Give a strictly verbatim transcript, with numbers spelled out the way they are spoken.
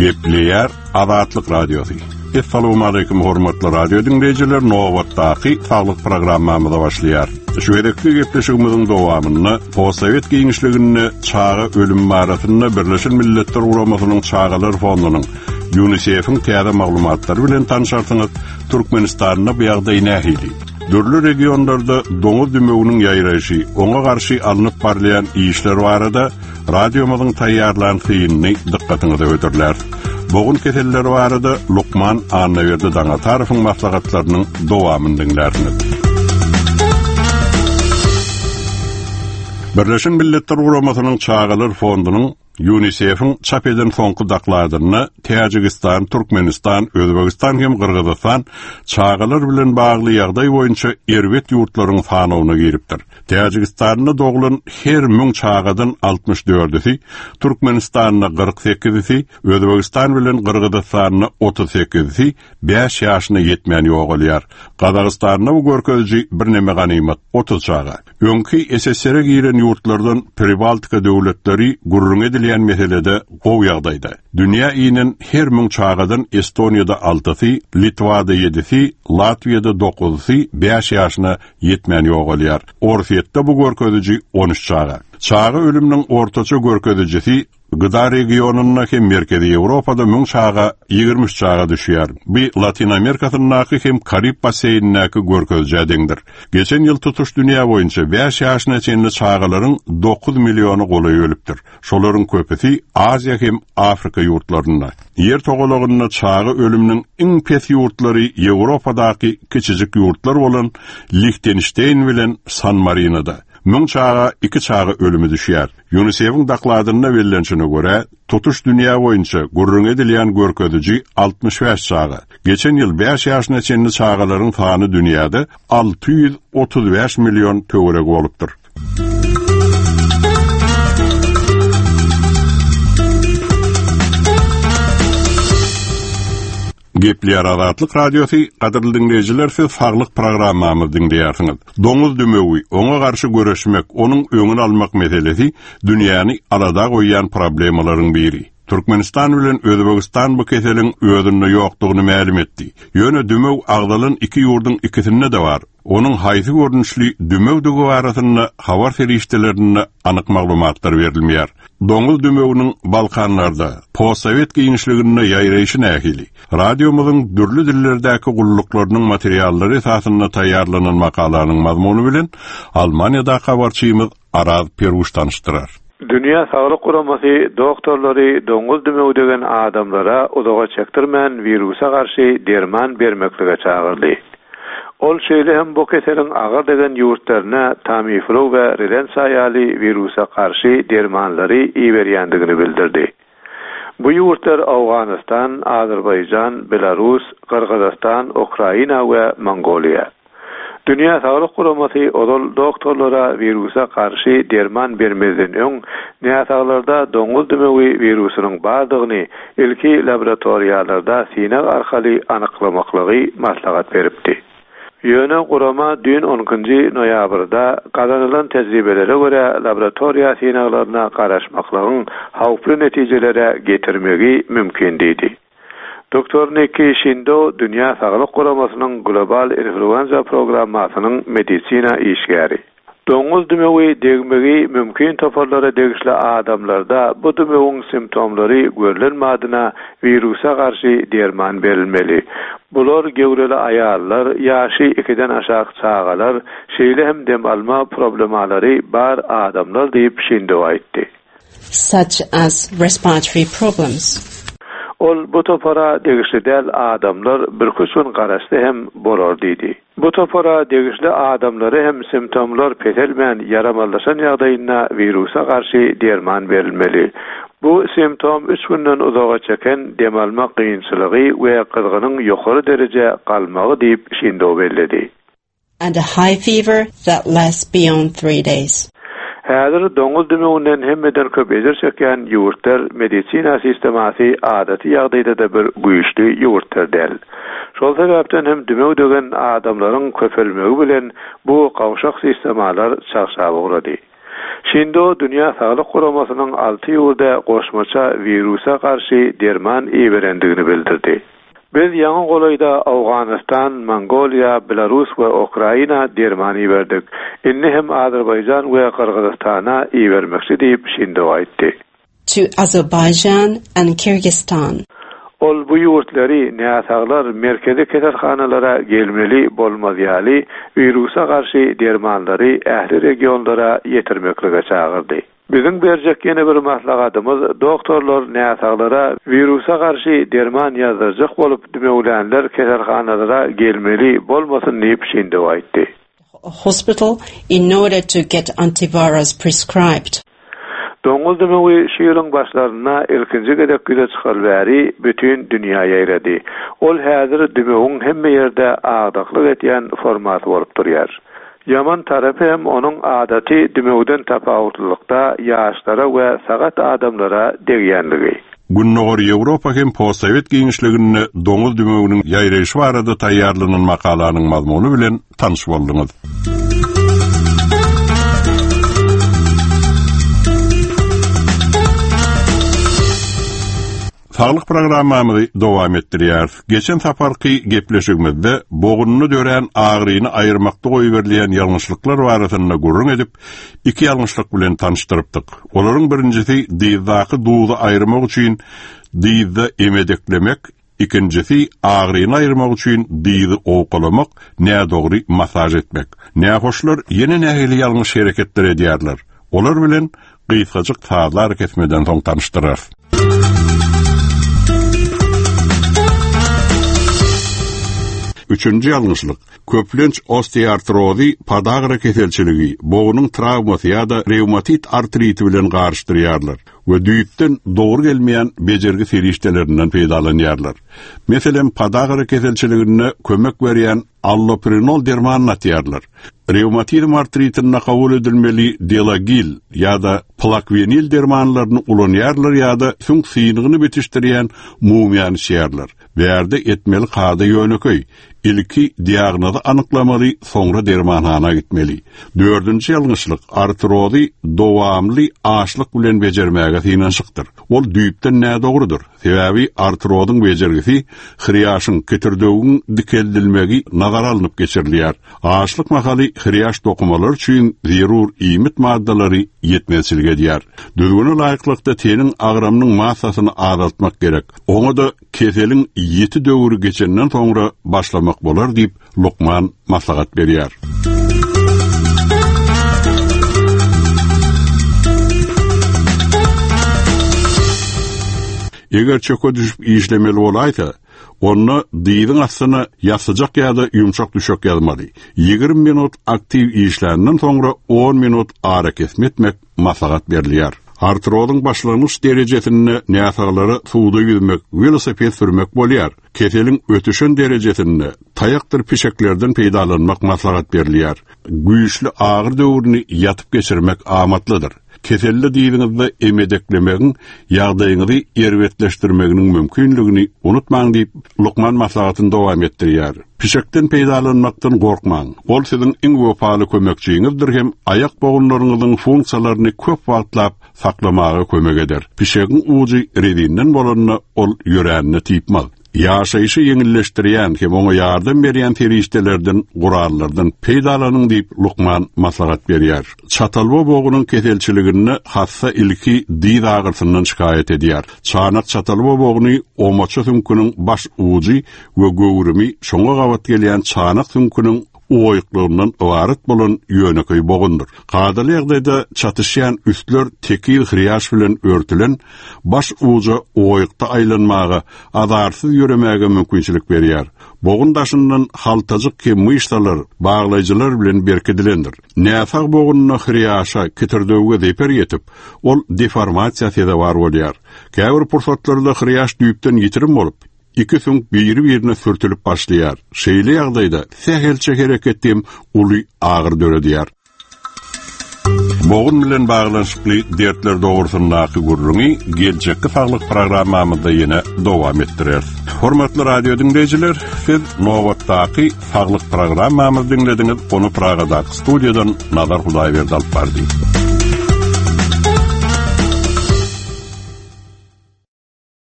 Gepleyer Azatlyk Radiosu. Assalamu alaykum hormatly radio dinleyijiler. Nowatdaky saglyk programmamyza başlaýar. Şu edekli gepleşigimiziň dowamyny Postsovet giňişligini çağa ölüm maratyny Birleşen Milletler Guramasynyň çağalar fondunyň UNICEF'iň täze maglumatlary bilen tanışarsyňyz. Türkmenistanyna bu ýagdaý nähili? Dörlü regionlarda doňuz dümeginiň ýaýraşy, oňa garşy alınıp barlayan işler barada radiomyzyň taýýarlanýany dikkatiňize öýdürler. Bogun keseller barada Lukman Annaverdi Daňatarowyň maslahatlarynyň dowamyny dinlärsiniz. Birleşen Milletler Guramasynyň çağalar fondunyň UNICEF'iň çap eden soňky dakladyny Täjikistan, Türkmenistan, Özbegistan hem Kırgızstan çağalar bilen bagly ýagdaý boýunça erwet ýurtlaryň sanawyna giripdir. Täjikistanyň doglan her müň çağadan altmış dördüsi, Türkmenistanyň kırk sekizisi, Özbegistan bilen Kırgızstanyň otuz sekizisi beş ýaşyna ýetmän ýogalýar. Gazagystanyň bu görkezji bir neme ganimat otuz çaga. Öňki S S S R'e giren ýurtlardan Pribaltika döwletleri gurrun edilen meselede gow ýagdaýda. Dünýä ýynyň her müň çağadan Estoniýada altısı, Litvada yedisi, Latviýada dokuzy beş ýaşyna ýetmän ýogalýar. Orfiýetde bu görkezji on üç çaga. Çaga ölümniň ortaça görkezjisi Gıda regionuna hem Merkezi Ýewropada müň çaga ýygrimi üç çaga düşýär. Bi Latin Amerikasynyňky hem Karib baseýniniňki görkezjädiňdir. Geçen ýyl tutuş dünýä boýunça beş ýaşyna çenli çagalaryň dokuz miliony goly ölüpdir. Şolaryň köpüsi Aziýa hem Afrika ýurtlarynda. Yer togalagyna çaga ölümniň iň pes ýurtlary Ýewropadaky kiçijik ýurtlar bolan Liechtenstein bilen San Marinada. Müň çaga iki çaga ölümi düşýär. UNICEF'iň dakladyna verilençine göre tutuş dünýä boýunça gurrun edilen görkezji altmış beş çaga. Geçen ýyl beş ýaşyna çenli çagalaryň sany dünýäde altı yüz otuz beş milyon töwerek bolupdyr. Gepleyer Azatlyk Radiosu, gaderly dinleyijiler, siz saglyk programmamyzy dinleýärsiňiz. Doňuz dümegi, oňa garşy göreşmek, onuň öňüni almak meselesi dünýäni alada goýan problemalaryň biri. Türkmenistan bilen Özbegistan bu keseliň özünde ýokdugyny ma'lum etdi. Ýöne dümeg agdalan iki ýurdyň ikisinde de bar. Onuň haýsy görnüşli dümegdigi barasyny habar feriştelerini anyk maglumatlar berilmeýär. Doňuz dümeginiň Balkanlarda postsovet giňişligine ýaýraýşy nähili. Radiomyzyň dürli dillerdäki gullyklarynyň materiallary esasyna taýýarlanan makalanyň mazmuny bilen Almaniýada habarçymyz Araz Peruş tanışdyrar. Dünya Sağlyk Guramasy doktorlary doňuz dümegi degen adamlara uzaga çekdirmän virusa garşy derman bermeklige çagyrdy. Ol şeýle hem bu keseliň agar degen ýurtlaryna Tamiflu we Relensa ýaly virusa garşy dermanlary iberýändigini bildirdi. Bu ýurtlar Awganistan, Azerbaýjan, Belarus, Kyrgyzstan, Ukraina we Mongoliýa. Dünya Sağlyk Guramasy odol doktorlara virusa karşı derman bermezden öň näsaglarda doňuz dümegi virusynyň bardygyny ilki laboratoriýalarda sinag arkaly anyklamaklygy maslahat beripdi. Ýöne Gurama dün onuncu noýabrda kazanylan tejribelere göre laboratoriýa sinaglaryna garaşmaklygyň hawply netijelere getirmegi mümkin diýdi. Doktor Neki Shindo Dünya Sağlyk Guramasynyň global influenza programmasynyň medisina işgäri. Doňuz dümegi degmegi mümkin toparlara degişli adamlarda bu dümegiň simptomlary görülenmädina virusa garşy derman berilmeli. Bular gewreli aýallar, ýaşy ikiden aşağı çağalar, şeýle hem dem alma problemalary bar adamlar diýip Shindo aýtdy. Such as respiratory problems. Ol bu topara degişli del adamlar bir küçük garaşdy hem borar diýdi. Bu topara degişli adamlary hem simptomlar peselmän yaramallaşan ýagdaýynda virusa garşy derman berilmeli. Bu simptom üç günden uzağa çeken demalma kıyınçılığı ve kızgının yukarı derece kalmağı deyip Shindo belledi. And a high fever that lasts beyond three days. Häzir doňuz dümeginden hemmeden köp ejer çeken ýurtlar medisina sistemasy adaty ýagdaýda da bir güýçli ýurtlar del. Şol sebäpden hem dümeg degen adamlaryň köpelmegi bilen bu gawşak sistemalar çarşaby urady. Şimdi o Dünya Sağlık Kuramasının altı ýylda goşmaça virusa karşı derman iýerendigini bildirdi. Biz ýa-ni golayda Awganistan, Mongoliya, Belarus we Ukraina dermany berdik. Inni hem Azerbaycan we Kyrgyzstana iýermekçi diýip şimdi aýtdy. To Azerbaijan and Kyrgyzstan. Ol bu ýurtları näsaglar merkezi keselhanalara gelmeli bolmaýaly virusa karşı dermanlary ähli regionlara ýetirmeklige çağırdy. Bizim berjek ýene bir maslahatymız doktorlar näsaglara virusa karşı derman ýazarjak bolup dümeýlenler keselhanalara gelmeli bolmasyn diýip şimdi aýtdy. Hospital in order to get antivirus prescribed. Doňuz dümeňi şeýleň başlaryna ilkinji gedek güze çykarlary bütün dünýä ýaýrady. Ol häzir dümeňiň hemme ýerde agdaklyk etýän format bolup durýar. Yaman tarapy hem onuň adaty dümeňden tapawutlykda ýaşlara we sagat adamlara degýänligi. Günnogor Ýewropa hem postsovet giňişligini doňuz dümeňiniň ýaýraýşy barada taýýarlanan makalanyň mazmuny bilen tanyş boldyňyz. Sağlık programmamyzy dowam etdirýär. Geçen saparky gepleşigimizde boğununu dören ağrıyını ayırmakda goýberleýän ýalňyşlyklar barasyna gurrun edip iki ýalňyşlyk bilen tanıştyrdyk. Olaryň birincisi diýdaky duýgy aýyrmak üçin diýdi emedeklemek, ikincisi ağrıyını ayırmak üçin diýdi owkalamak, nädogry masaj etmek. Nähoşlar ýene nähili ýalňyş hereketler edýärler. Olar bilen gysgaçyk taýlar kesmeden soň tanıştyrar. Üçüncü ýalňyşlyk. Köplenç osteoartrozy, padagra keselçiligi, boğunun travmasy ýa-da reumatit artriti bilen garşdyrýarlar we düýüpden dogry gelmeýän bejergi serişdelerinden peýdalanýarlar. Meselen, padagra keselçiligine kömek berýän alloprinol dermanyny atýarlar. Reumatit artritine kabul edilmeli Delagil ýa-da plakvenil dermanlaryny ulanýarlar ýa-da süň synygyny bitişdirýän mumýany şeýärler. Berde etmeli kağıda yönököy. İlki diagnozu anyklamaly, soňra dermanhana gitmeli. Dördüncü ýalňyşlyk artrozy dowamly açlyk bilen bejermäge synanşykdyr. Ol düýüpden nädogrudur. Sebäbi artrozyň bejergisi hriýaşyň ketirdegiň dikeldilmegi nazara alınıp geçirilýär. Açlyk mahaly hriýaş dokumalar üçin zerur iýmit maddalary ýetmezçilik edýär. Düzgüne laýyklykda teniň agramynyň massasyny azaltmak gerek. Oňa da keseliň ýeti döwrü geçenden soňra başlamak bolar diýip Lukman maslahat berýär. Eger çöke düşüp işlemeli bolaysa, onu diýdiň astyna ýasajak ýa-da ýumşak düşek ýazmaly. ýygrimi minut aktiv işlerinden soňra on minut ara kesmetmek maslahat berilýär. Artrozyň başlangyç derejesini näsaglary suwda ýüzmek, velosiped sürmek bolýar. Keseliň ötüşen derejesini taýakdyr pişeklerden peýdalanmak maslahat berilýär. Güýçli agyr döwrüni ýatyp geçirmek amatlydyr. Keselle diýdiňizde emedeklemegiň ýagdaýyňyzy erwetleşdirmeginiň mümkinligini unutmaň diýip Lukman maslahatyny dowam etdirýär. Pişekden peýdalanmakdan gorkmaň. Ol siziň iň wepaly kömekçiňizdir hem ayak bogunlaryňyzyň funksiyalaryny köp wagtlap saklamaga kömek eder. Pişegiň uji redinden bolanyna ol ýörenini tiýipmal. Ýaşaýyşy ýeňilleşdirýän hem oňa ýardam berýän terişdelerden, gurallardan peýdalanyň diýip Lukman maslahat berýär. Çatalba boğunun keselçiligini hassa ilki diýd agyrsynyň şikayet edýär. Çanak çatalba boğuny omaça sünküniň baş uji we göwrümi şoňa gawat gelýän çanak sünküniň oýuklygyndan ibaret bolan ýöneköy bogundur. Gadaly ýagdaýda çatyşýan üstler tekil hriýaş bilen örtülen baş uja oýukda aýlanmaga, adarsyz ýöremäge mümkinçilik berýär. Bogun daşyndan haltazyk ki myşdalar, baglaýjylar bilen berkedilendir. Näsag bogunyna hriýaşa ketirdegiňe zeper ýetip, ol deformasiýasy bar bolýar. Käbir pursatlarda hriýaş düýüpden ýitirim bolup, iki süň biri-birine sürtülip başlaýar. Şeýle ýagdaýda sähelçe hereket edýän uly agyr döredýär. Bogun bilen baglanşykly dertler dogrusundaky gurruny geljekki saglyk programmamyzda ýene dowam etdirer. Hormatly radio dinleyijiler, siz nowatdaky saglyk programmamyzy dinlediňiz. Onu Pragadaky studiýadan Nazar Hudaýberdi alyp bardy.